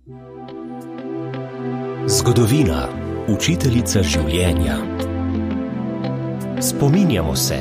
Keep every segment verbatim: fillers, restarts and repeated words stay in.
Zgodovina, učiteljica življenja. Spominjamo se.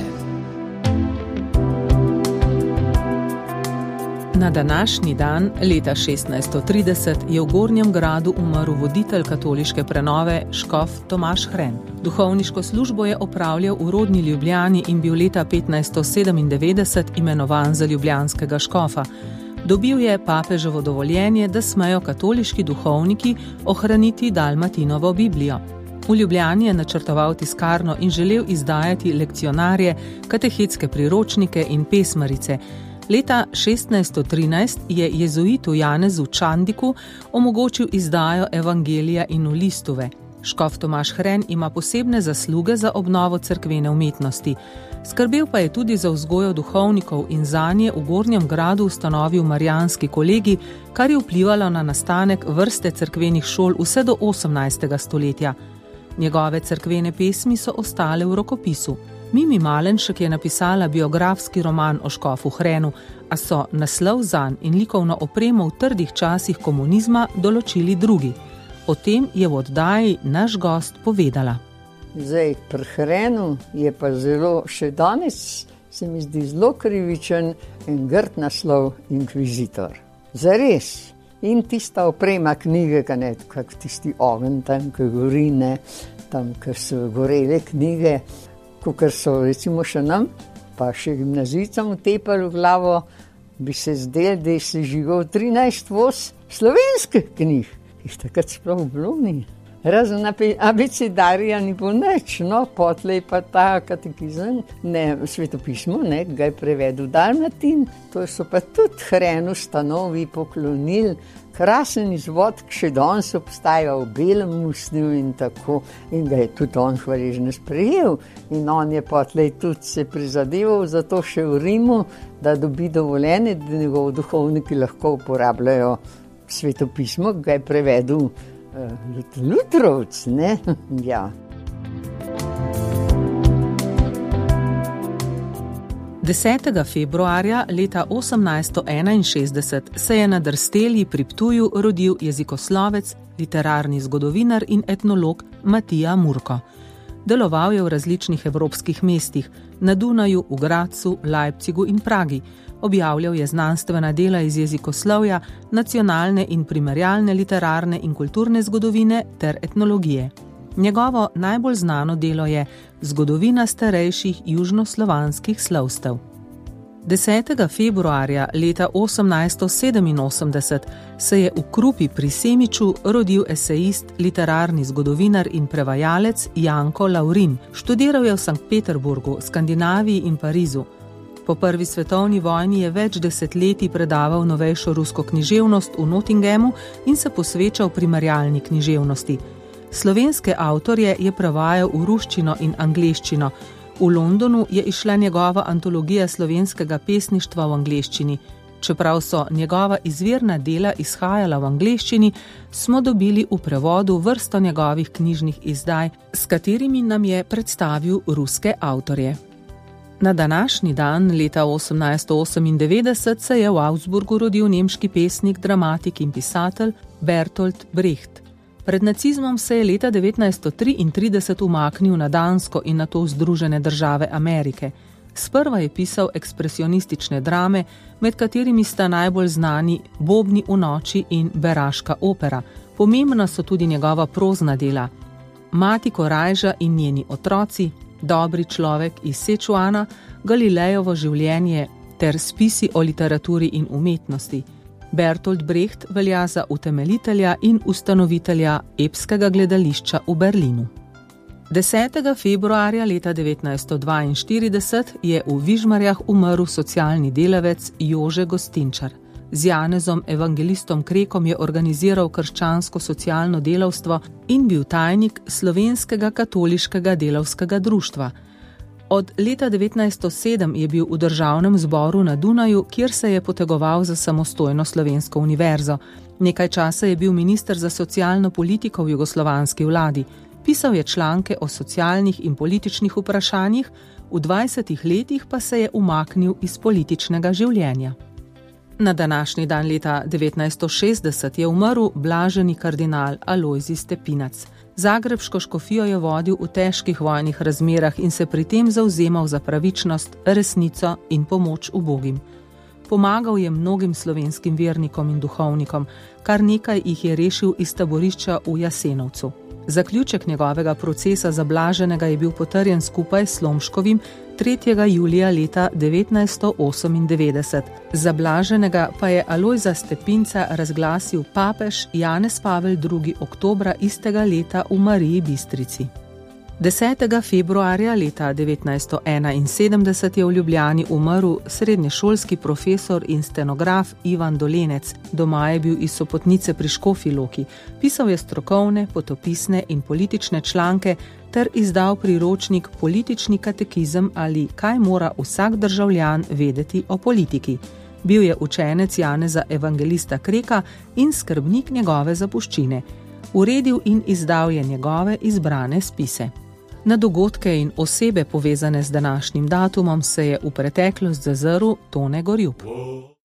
Na današnji dan, leta šestnajststo trideset, je v Gornjem Gradu umrl voditelj katoliške prenove škof Tomaž Hren. Duhovniško službo je opravljal v rodni Ljubljani in bil leta petnajststo sedemindevetdeset imenovan za ljubljanskega škofa. Dobil je papeževo dovoljenje, da smejo katoliški duhovniki ohraniti Dalmatinovo Biblijo. V Ljubljani je načrtoval tiskarno in želel izdajati lekcionarje, katehetske priročnike in pesmarice. Leta šestnajststo trinajst je jezuitu Janezu Čandiku omogočil izdajo Evangelija in Listove. Škof Tomaž Hren ima posebne zasluge za obnovo cerkvene umetnosti. Skrbel pa je tudi za vzgojo duhovnikov in zanje v Gornjem Gradu ustanovil Marijanski kolegij, kar je vplivalo na nastanek vrste cerkvenih šol vse do osemnajstega stoletja. Njegove cerkvene pesmi so ostale v rokopisu. Mimi Malenšek je napisala biografski roman o škofu Hrenu, a so naslov zanj in likovno opremo v trdih časih komunizma določili drugi. O tem je v oddaji naš gost povedala. Zdaj, pri Hrenu je pa zelo, še danes se mi zdi zelo krivičen in grd naslov inkvizitor. Zares. In tista oprema knjige, ne, kak tisti ogen tam, ki gori, ne, tam, ki so gorele knjige, kakor so recimo še nam, pa še gimnazijcem utepali v glavo, bi se zdel, da je se žigal trinajst voz slovenskih knjig. Jih takrat sploh bilo ni. Razen abecedarija ni bilo nič, no, potlej pa ta katekizem, ne, svetopismo, ne, ga je prevedel Dalmatin, to so pa tudi Hrenu stanovi poklonili, krasen izvod, ki še danes obstaja v belem usnju in tako, in ga je tudi on hvaležno sprejel. In on je potlej tudi se prizadeval za to še v Rimu, da dobi dovoljenje, da njegov duhovniki lahko uporabljajo svetopismo, ki ga je prevedel uh, Lutrovc, ne, ja. desetega februarja leta osemnajststo enainšestdeset se je na Drstelji pri Ptuju rodil jezikoslovec, literarni zgodovinar in etnolog Matija Murko. Deloval je v različnih evropskih mestih, na Dunaju, v Gradcu, Leipzigu in Pragi. Objavljal je znanstvena dela iz jezikoslovja, nacionalne in primerjalne literarne in kulturne zgodovine ter etnologije. Njegovo najbolj znano delo je Zgodovina starejših južnoslovanskih slovstev. desetega februarja leta osemnajststo sedeminosemdeset se je v Krupi pri Semiču rodil esejist, literarni zgodovinar in prevajalec Janko Lavrin. Študiral je v Sankt Peterburgu, Skandinaviji in Parizu. Po prvi svetovni vojni je več desetletij predaval novejšo rusko književnost v Nottinghamu in se posvečal primerjalni književnosti. Slovenske avtorje je prevajal v ruščino in angleščino. V Londonu je izšla njegova antologija slovenskega pesništva v angleščini. Čeprav so njegova izvirna dela izhajala v angleščini, smo dobili v prevodu vrsto njegovih knjižnih izdaj, s katerimi nam je predstavil ruske avtorje. Na današnji dan, leta osemnajststo osemindevetdeset, se je v Augsburgu rodil nemški pesnik, dramatik in pisatelj Bertolt Brecht. Pred nacizmom se je leta devetnajststo triintrideset umaknil na Dansko in nato v Združene države Amerike. Sprva je pisal ekspresionistične drame, med katerimi sta najbolj znani Bobni v noči in Beraška opera. Pomembna so tudi njegova prozna dela Mati Korajža in njeni otroci, Dobri človek iz Sečuana, Galilejovo življenje ter spisi o literaturi in umetnosti. Bertolt Brecht velja za utemeljitelja in ustanovitelja epskega gledališča v Berlinu. desetega februarja leta devetnajststo dvainštirideset je v Vižmarjah umrl socialni delavec Jože Gostinčar. Z Janezom evangelistom Krekom je organiziral krščansko socialno delavstvo in bil tajnik Slovenskega katoliškega delavskega društva. Od leta devetnajststo sedem je bil v državnem zboru na Dunaju, kjer se je potegoval za samostojno slovensko univerzo. Nekaj časa je bil minister za socialno politiko v jugoslovanski vladi. Pisal je članke o socialnih in političnih vprašanjih, v dvajsetih letih pa se je umaknil iz političnega življenja. Na današnji dan leta devetnajststo šestdeset je umrl blaženi kardinal Alojzij Stepinac. Zagrebško škofijo je vodil v težkih vojnih razmerah in se pri tem zavzemal za pravičnost, resnico in pomoč ubogim. Pomagal je mnogim slovenskim vernikom in duhovnikom, kar nekaj jih je rešil iz taborišča v Jasenovcu. Zaključek njegovega procesa za blaženega je bil potrjen skupaj s Slomškovim tretjega julija leta devetnajststo osemindevetdeset. Za blaženega pa je Alojza Stepinca razglasil papež Janez Pavel drugi. oktobra istega leta v Mariji Bistrici. desetega februarja leta devetnajststo enainsedemdeset je v Ljubljani umrl srednješolski profesor in stenograf Ivan Dolenec. Doma je bil iz Sopotnice pri Škofji Loki. Pisal je strokovne, potopisne in politične članke ter izdal priročnik Politični katekizem ali kaj mora vsak državljan vedeti o politiki. Bil je učenec Janeza Evangelista Kreka in skrbnik njegove zapuščine. Uredil in izdal je njegove izbrane spise. Na dogodke in osebe povezane z današnjim datumom se je v preteklost zazrl Tone Gorjup.